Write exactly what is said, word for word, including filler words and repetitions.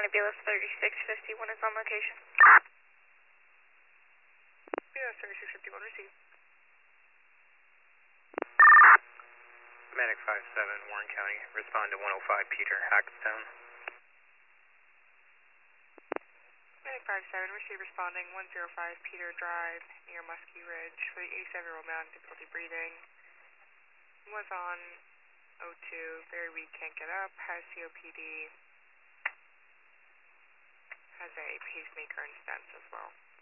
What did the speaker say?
County B L S thirty-six fifty-one is on location. B L S thirty-six fifty-one, received. Medic five seven, Warren County, respond to one oh five Peter Hackstown. Medic five seven, receive responding one oh five Peter Drive near Muskie Ridge for the eighty-seven-year-old man, difficulty breathing. Was on O two, very weak, can't get up, has C O P D, has a pacemaker and stents as well.